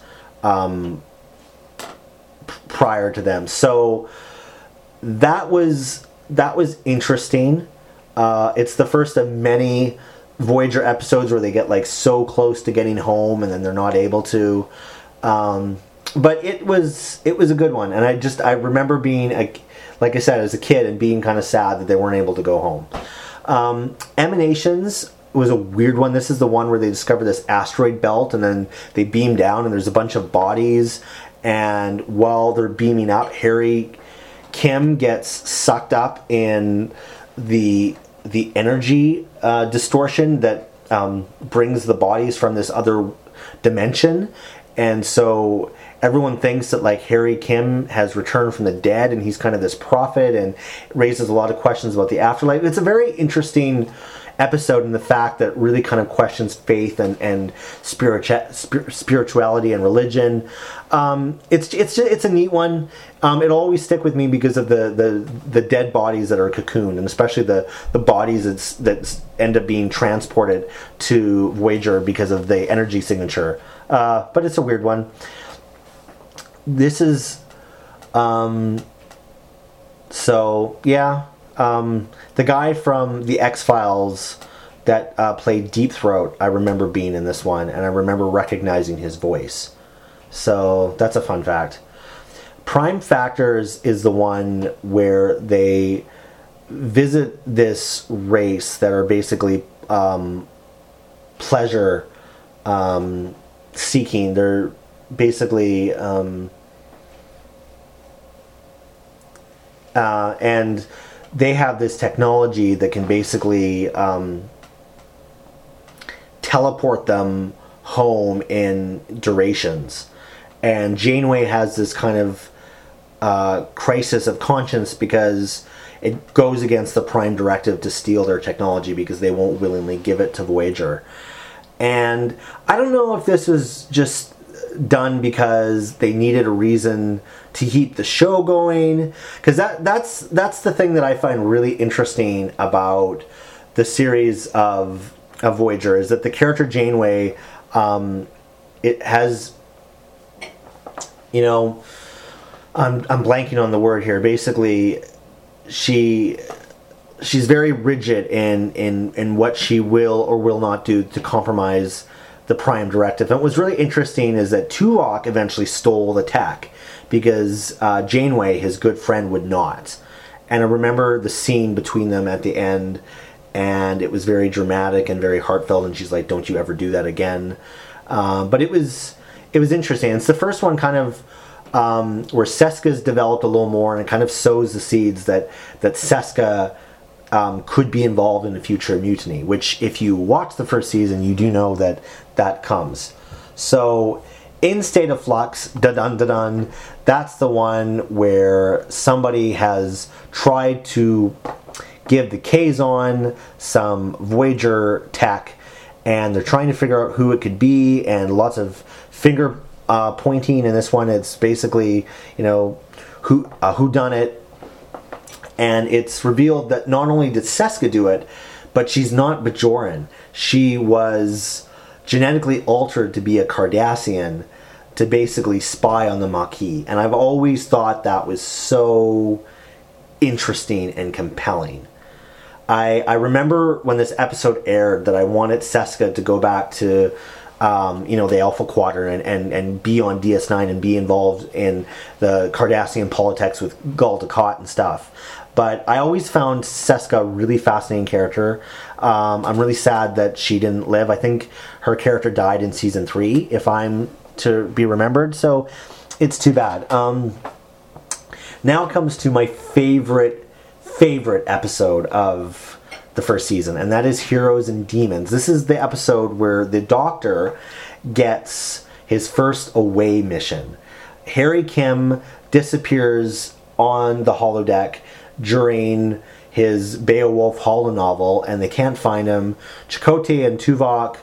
prior to them. So that was interesting. It's the first of many Voyager episodes where they get like so close to getting home and then they're not able to. But it was a good one, and I remember being like I said, as a kid, and being kind of sad that they weren't able to go home. Emanations was a weird one. This is the one where they discover this asteroid belt and then they beam down and there's a bunch of bodies, and while they're beaming up, Harry Kim gets sucked up in the energy distortion that brings the bodies from this other dimension, and so everyone thinks that like Harry Kim has returned from the dead and he's kind of this prophet, and raises a lot of questions about the afterlife. It's a very interesting episode in the fact that it really kind of questions faith and spirituality and religion. It's a neat one. It'll always stick with me because of the dead bodies that are cocooned, and especially the bodies that end up being transported to Voyager because of the energy signature. But it's a weird one. This is the guy from the X-Files that played Deep Throat, I remember being in this one, and I remember recognizing his voice. So that's a fun fact. Prime Factors is the one where they visit this race that are basically pleasure seeking. They're basically and they have this technology that can basically teleport them home in durations. And Janeway has this kind of crisis of conscience because it goes against the Prime Directive to steal their technology because they won't willingly give it to Voyager. And I don't know if this was just done because they needed a reason to keep the show going, because that's the thing that I find really interesting about the series of Voyager, is that the character Janeway, it has, I'm blanking on the word here. Basically, she's very rigid in what she will or will not do to compromise the Prime Directive. And what was really interesting is that Tuvok eventually stole the tech because Janeway, his good friend, would not. And I remember the scene between them at the end, and it was very dramatic and very heartfelt, and she's like, don't you ever do that again. But it was interesting. It's the first one kind of where Seska's developed a little more, and it kind of sows the seeds that Seska could be involved in a future mutiny, which if you watch the first season, you do know that comes. So in State of Flux, dun-dun-dun-dun, that's the one where somebody has tried to give the Kazon some Voyager tech, and they're trying to figure out who it could be, and lots of finger pointing. In this one, it's basically, who done it. And it's revealed that not only did Seska do it, but she's not Bajoran. She was genetically altered to be a Cardassian to basically spy on the Maquis. And I've always thought that was so interesting and compelling. I remember when this episode aired that I wanted Seska to go back to the Alpha Quadrant and be on DS9 and be involved in the Cardassian politics with Gul Dukat and stuff. But I always found Seska a really fascinating character. I'm really sad that she didn't live. I think her character died in season 3, if I'm to be remembered. So it's too bad. Now it comes to my favorite episode of the first season, and that is Heroes and Demons. This is the episode where the Doctor gets his first away mission. Harry Kim disappears on the holodeck during his Beowulf holonovel, and they can't find him. Chakotay and Tuvok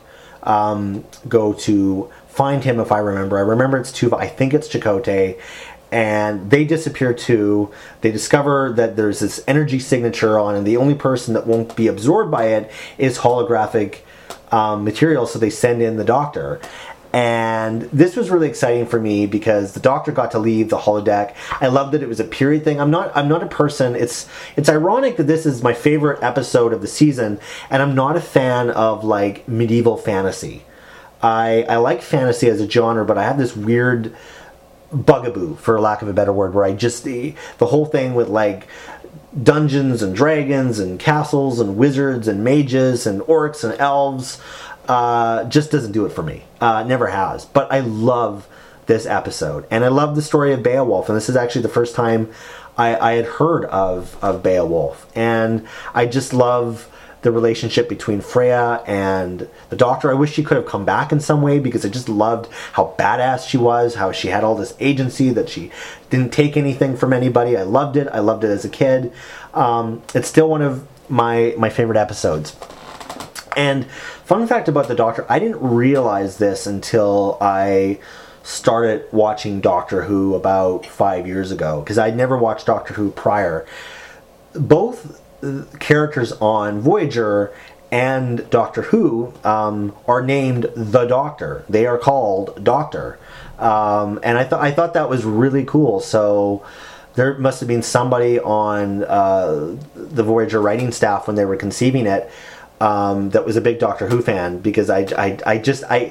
go to find him, if I remember. I remember it's Tuvok. I think it's Chakotay. And they disappear too. They discover that there's this energy signature on, and the only person that won't be absorbed by it is holographic material, so they send in the Doctor. And this was really exciting for me because the Doctor got to leave the holodeck. I love that it was a period thing. I'm not a person. It's ironic that this is my favorite episode of the season, and I'm not a fan of like medieval fantasy. I like fantasy as a genre, but I have this weird bugaboo, for lack of a better word, where I just the whole thing with like Dungeons and Dragons and castles and wizards and mages and orcs and elves just doesn't do it for me. Never has. But I love this episode, and I love the story of Beowulf, and this is actually the first time I had heard of Beowulf, and I just love the relationship between Freya and the Doctor. I wish she could have come back in some way, because I just loved how badass she was, how she had all this agency, that she didn't take anything from anybody. I loved it. I loved it as a kid. It's still one of my favorite episodes. And fun fact about the Doctor, I didn't realize this until I started watching Doctor Who about 5 years ago, because I'd never watched Doctor Who prior. Both characters on Voyager and Doctor Who are named the Doctor. They are called Doctor, and I thought that was really cool. So there must have been somebody on the Voyager writing staff when they were conceiving it that was a big Doctor Who fan, because I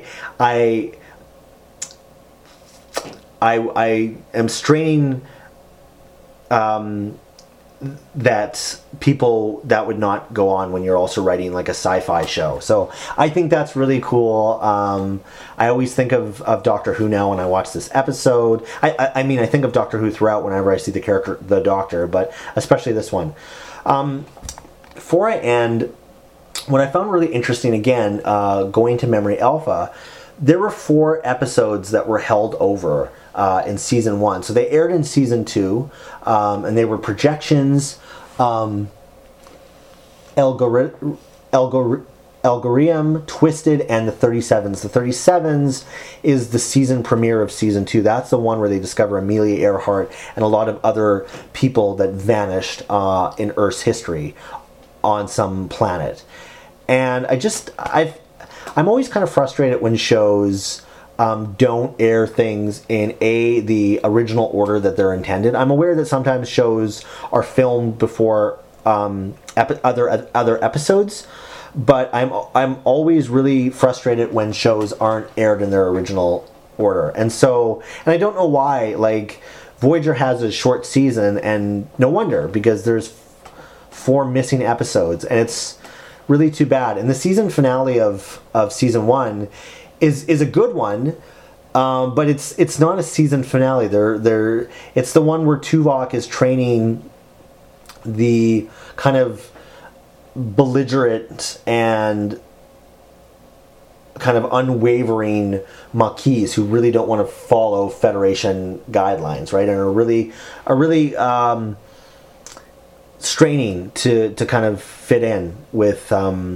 am straining that people that would not go on when you're also writing like a sci-fi show. So I think that's really cool. I always think of Doctor Who now when I watch this episode. I mean, I think of Doctor Who throughout whenever I see the character, the Doctor, but especially this one. Before I end, what I found really interesting, again, going to Memory Alpha, there were 4 episodes that were held over in season 1. So they aired in season 2, and they were projections, Algorium, Twisted, and the 37s. The 37s is the season premiere of season 2. That's the one where they discover Amelia Earhart and a lot of other people that vanished in Earth's history on some planet. And I'm always kind of frustrated when shows don't air things in the original order that they're intended. I'm aware that sometimes shows are filmed before other episodes, but I'm always really frustrated when shows aren't aired in their original order. And I don't know why. Like, Voyager has a short season, and no wonder, because there's 4 missing episodes, and it's really too bad. And the season finale of season 1 is a good one, but it's not a season finale. It's the one where Tuvok is training the kind of belligerent and kind of unwavering Maquis who really don't want to follow Federation guidelines, right? And are really straining to kind of fit in with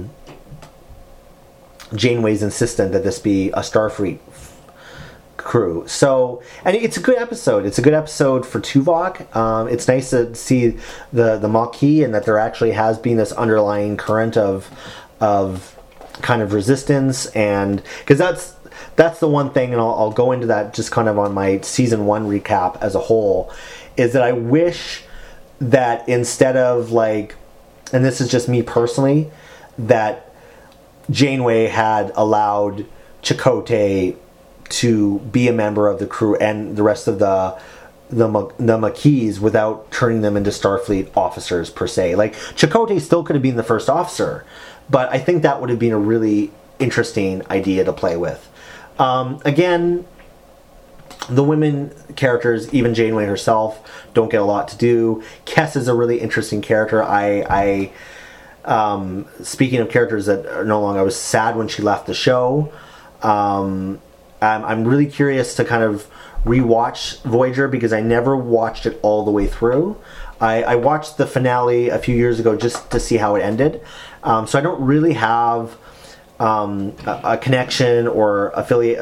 Janeway's insistent that this be a Starfleet crew. So, and it's a good episode. It's a good episode for Tuvok. It's nice to see the Maquis, and that there actually has been this underlying current of kind of resistance, and because that's the one thing, and I'll go into that just kind of on my season 1 recap as a whole, is that I wish that instead of like, and this is just me personally, that Janeway had allowed Chakotay to be a member of the crew and the rest of the Maquis without turning them into Starfleet officers per se. Like, Chakotay still could have been the first officer, but I think that would have been a really interesting idea to play with. Again, the women characters, even Janeway herself, don't get a lot to do. Kes is a really interesting character. Speaking of characters that are no longer, I was sad when she left the show. I'm really curious to kind of rewatch Voyager because I never watched it all the way through. I watched the finale a few years ago just to see how it ended. So I don't really have a connection or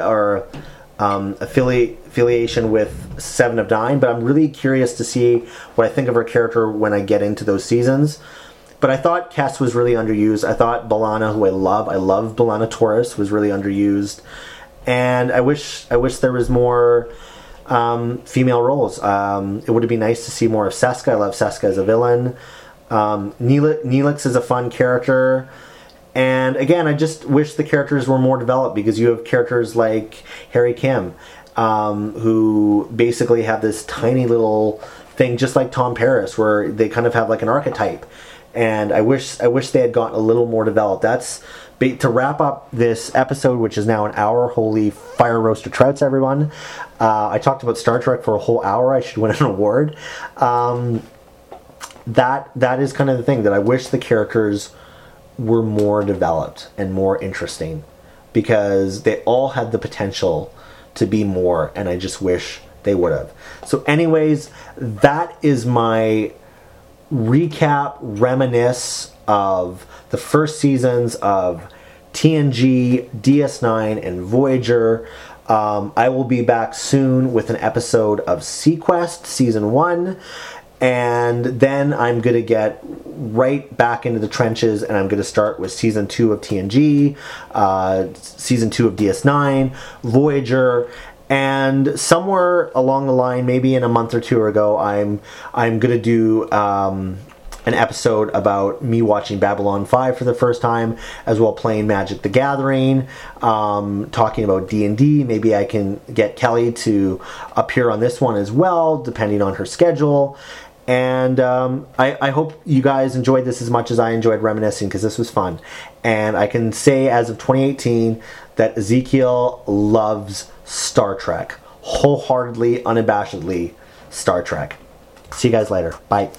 affiliation with Seven of Nine, but I'm really curious to see what I think of her character when I get into those seasons. But I thought Kes was really underused. I thought B'Elanna, who I love B'Elanna Torres, was really underused. And I wish there was more female roles. It would have been nice to see more of Seska. I love Seska as a villain. Neelix is a fun character. And again, I just wish the characters were more developed because you have characters like Harry Kim, who basically have this tiny little thing, just like Tom Paris, where they kind of have like an archetype. And I wish they had gotten a little more developed. That's to wrap up this episode, which is now an hour. Holy fire roaster trouts, everyone! I talked about Star Trek for a whole hour. I should win an award. That is kind of the thing that I wish the characters were more developed and more interesting, because they all had the potential to be more, and I just wish they would have. So anyways, that is my recap, reminisce of the first seasons of TNG, DS9, and Voyager. I will be back soon with an episode of Sequest Season 1, and then I'm going to get right back into the trenches, and I'm going to start with Season 2 of TNG, Season 2 of DS9, Voyager, and somewhere along the line, maybe in a month or two ago, I'm going to do an episode about me watching Babylon 5 for the first time, as well playing Magic the Gathering, talking about D&D. Maybe I can get Kelly to appear on this one as well, depending on her schedule. And I hope you guys enjoyed this as much as I enjoyed reminiscing, because this was fun. And I can say, as of 2018, that Ezekiel loves Star Trek. Wholeheartedly, unabashedly Star Trek. See you guys later. Bye.